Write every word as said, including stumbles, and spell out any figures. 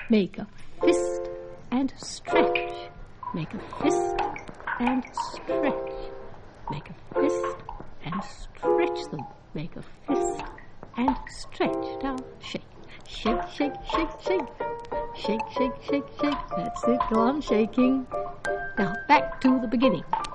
Make a fist and stretch. Make a fist and stretch. Make a fist and stretch them. Make a fist and stretch. Now shake. Shake, shake, shake, shake. Shake, shake, shake, shake. That's it. Go on shaking. Now back to the beginning.